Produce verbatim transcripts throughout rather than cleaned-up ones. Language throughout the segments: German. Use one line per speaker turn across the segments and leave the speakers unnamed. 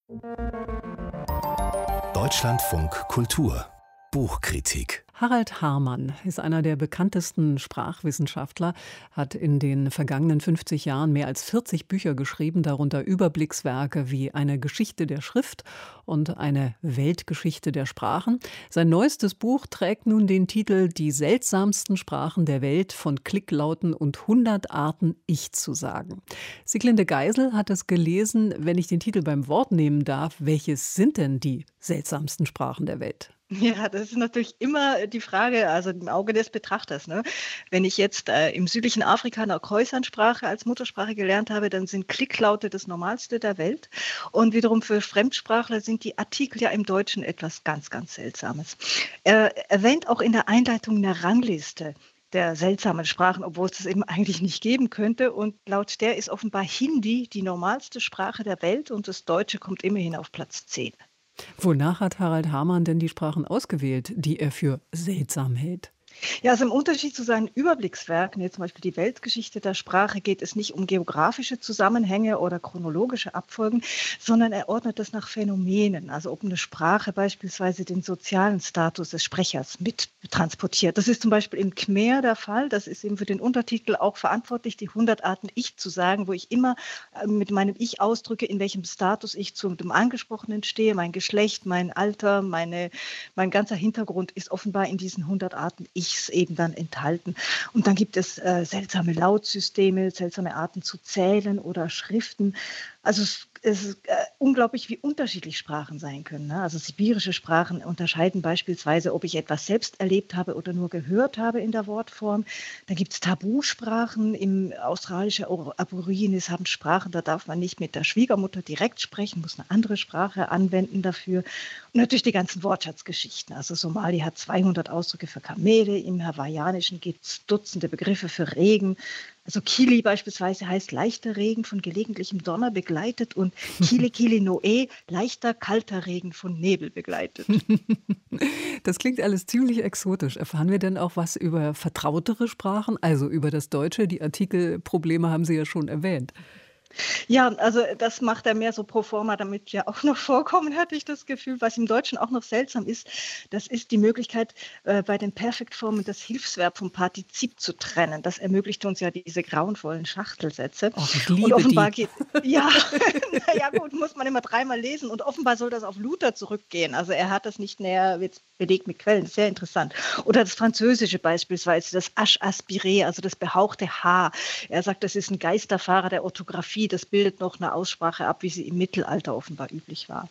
Deutschlandfunk Kultur Buchkritik.
Harald Harman ist einer der bekanntesten Sprachwissenschaftler, hat in den vergangenen fünfzig Jahren mehr als vierzig Bücher geschrieben, darunter Überblickswerke wie Eine Geschichte der Schrift und eine Weltgeschichte der Sprachen. Sein neuestes Buch trägt nun den Titel Die seltsamsten Sprachen der Welt, von Klicklauten und hundert Arten Ich zu sagen. Sieglinde Geisel hat es gelesen. Wenn ich den Titel beim Wort nehmen darf, welches sind denn die seltsamsten Sprachen der Welt?
Ja, das ist natürlich immer die Frage, also im Auge des Betrachters, ne? Wenn ich jetzt äh, im südlichen Afrika eine Khoisan-Sprache als Muttersprache gelernt habe, dann sind Klicklaute das Normalste der Welt. Und wiederum für Fremdsprachler sind die Artikel ja im Deutschen etwas ganz, ganz Seltsames. Er erwähnt auch in der Einleitung eine Rangliste der seltsamen Sprachen, obwohl es das eben eigentlich nicht geben könnte. Und laut der ist offenbar Hindi die normalste Sprache der Welt und das Deutsche kommt immerhin auf Platz zehn.
Wonach hat Harald Harman denn die Sprachen ausgewählt, die er für seltsam hält?
Ja, also im Unterschied zu seinen Überblickswerken, jetzt zum Beispiel die Weltgeschichte der Sprache, geht es nicht um geografische Zusammenhänge oder chronologische Abfolgen, sondern er ordnet das nach Phänomenen. Also ob eine Sprache beispielsweise den sozialen Status des Sprechers mit transportiert. Das ist zum Beispiel im Khmer der Fall. Das ist eben für den Untertitel auch verantwortlich, die hundert Arten Ich zu sagen, wo ich immer mit meinem Ich ausdrücke, in welchem Status ich zu dem Angesprochenen stehe. Mein Geschlecht, mein Alter, meine, mein ganzer Hintergrund ist offenbar in diesen hundert Arten Ich eben dann enthalten. Und dann gibt es äh, seltsame Lautsysteme, seltsame Arten zu zählen oder Schriften. Also es, es ist äh, unglaublich, wie unterschiedlich Sprachen sein können. Ne? Also sibirische Sprachen unterscheiden beispielsweise, ob ich etwas selbst erlebt habe oder nur gehört habe in der Wortform. Dann gibt es Tabusprachen. Im australischen Aborigines haben Sprachen, da darf man nicht mit der Schwiegermutter direkt sprechen, muss eine andere Sprache anwenden dafür. Und natürlich die ganzen Wortschatzgeschichten. Also Somali hat zweihundert Ausdrücke für Kamele, im Hawaiianischen gibt es Dutzende Begriffe für Regen. Also Kili beispielsweise heißt leichter Regen von gelegentlichem Donner begleitet und Kili Kili Noe, leichter kalter Regen von Nebel begleitet.
Das klingt alles ziemlich exotisch. Erfahren wir denn auch was über vertrautere Sprachen, also über das Deutsche? Die Artikelprobleme haben Sie ja schon erwähnt.
Ja, also das macht er mehr so pro forma, damit ja auch noch vorkommen, hatte ich das Gefühl. Was im Deutschen auch noch seltsam ist, das ist die Möglichkeit, äh, bei den Perfektformen das Hilfsverb vom Partizip zu trennen. Das ermöglicht uns ja diese grauenvollen Schachtelsätze.
Oh, ich liebe
und offenbar
die.
geht, ja, naja gut, muss man immer dreimal lesen und offenbar soll das auf Luther zurückgehen. Also er hat das nicht näher jetzt belegt mit Quellen, das ist sehr interessant. Oder das Französische beispielsweise, das H aspiré, also das behauchte H. Er sagt, das ist ein Geisterfahrer der Orthographie. Das bildet noch eine Aussprache ab, wie sie im Mittelalter offenbar üblich war.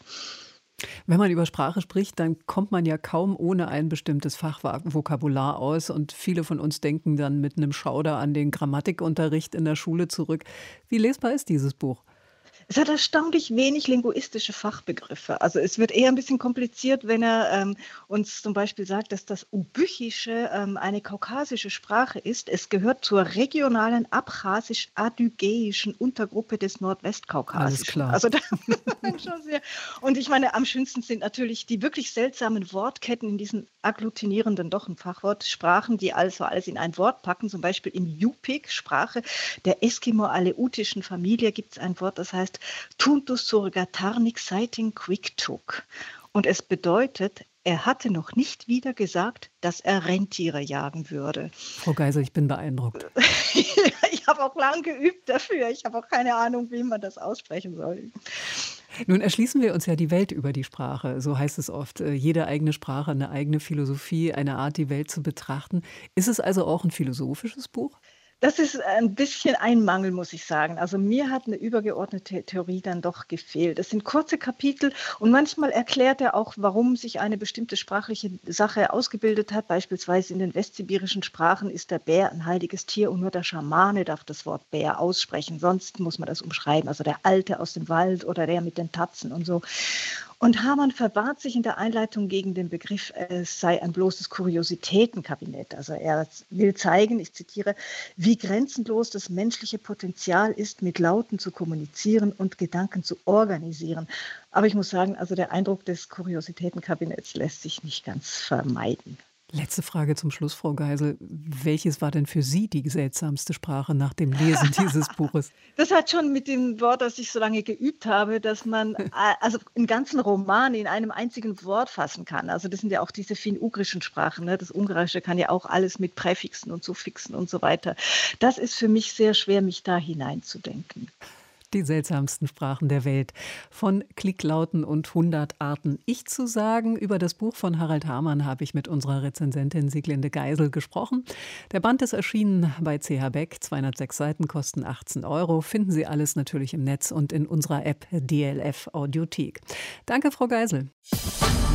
Wenn man über Sprache spricht, dann kommt man ja kaum ohne ein bestimmtes Fachvokabular aus. Und viele von uns denken dann mit einem Schauder an den Grammatikunterricht in der Schule zurück. Wie lesbar ist dieses Buch?
Es hat erstaunlich wenig linguistische Fachbegriffe. Also es wird eher ein bisschen kompliziert, wenn er ähm, uns zum Beispiel sagt, dass das Ubüchische ähm, eine kaukasische Sprache ist. Es gehört zur regionalen abchasisch-adygäischen Untergruppe des Nordwestkaukasischen.
Alles klar.
Also da schon sehr. Und ich meine, am schönsten sind natürlich die wirklich seltsamen Wortketten in diesen agglutinierenden, doch ein Fachwort, Sprachen, die also alles in ein Wort packen. Zum Beispiel im Yupik, Sprache der Eskimo-aleutischen Familie, gibt es ein Wort, das heißt Tuntus surgatarnik saiting quicktuk. Und es bedeutet, er hatte noch nicht wieder gesagt, dass er Rentiere jagen würde.
Frau Geisel, ich bin beeindruckt.
Ich habe auch lang geübt dafür. Ich habe auch keine Ahnung, wie man das aussprechen soll.
Nun erschließen wir uns ja die Welt über die Sprache. So heißt es oft. Jede eigene Sprache, eine eigene Philosophie, eine Art, die Welt zu betrachten. Ist es also auch ein philosophisches Buch?
Das ist ein bisschen ein Mangel, muss ich sagen. Also mir hat eine übergeordnete Theorie dann doch gefehlt. Es sind kurze Kapitel und manchmal erklärt er auch, warum sich eine bestimmte sprachliche Sache ausgebildet hat. Beispielsweise in den westsibirischen Sprachen ist der Bär ein heiliges Tier und nur der Schamane darf das Wort Bär aussprechen. Sonst muss man das umschreiben. Also der Alte aus dem Wald oder der mit den Tatzen und so. Und Harman verwahrt sich in der Einleitung gegen den Begriff, es sei ein bloßes Kuriositätenkabinett. Also er will zeigen, ich zitiere, wie grenzenlos das menschliche Potenzial ist, mit Lauten zu kommunizieren und Gedanken zu organisieren. Aber ich muss sagen, also der Eindruck des Kuriositätenkabinetts lässt sich nicht ganz vermeiden.
Letzte Frage zum Schluss, Frau Geisel. Welches war denn für Sie die seltsamste Sprache nach dem Lesen dieses Buches?
Das hat schon mit dem Wort, das ich so lange geübt habe, dass man äh, also einen ganzen Roman in einem einzigen Wort fassen kann. Also das sind ja auch diese finno-ugrischen Sprachen. Ne? Das Ungarische kann ja auch alles mit Präfixen und Suffixen und so weiter. Das ist für mich sehr schwer, mich da hineinzudenken.
Die seltsamsten Sprachen der Welt. Von Klicklauten und hundert Arten Ich zu sagen. Über das Buch von Harald Hamann habe ich mit unserer Rezensentin Sieglinde Geisel gesprochen. Der Band ist erschienen bei C H Beck. zweihundertsechs Seiten kosten achtzehn Euro. Finden Sie alles natürlich im Netz und in unserer App D L F Audiothek. Danke, Frau Geisel.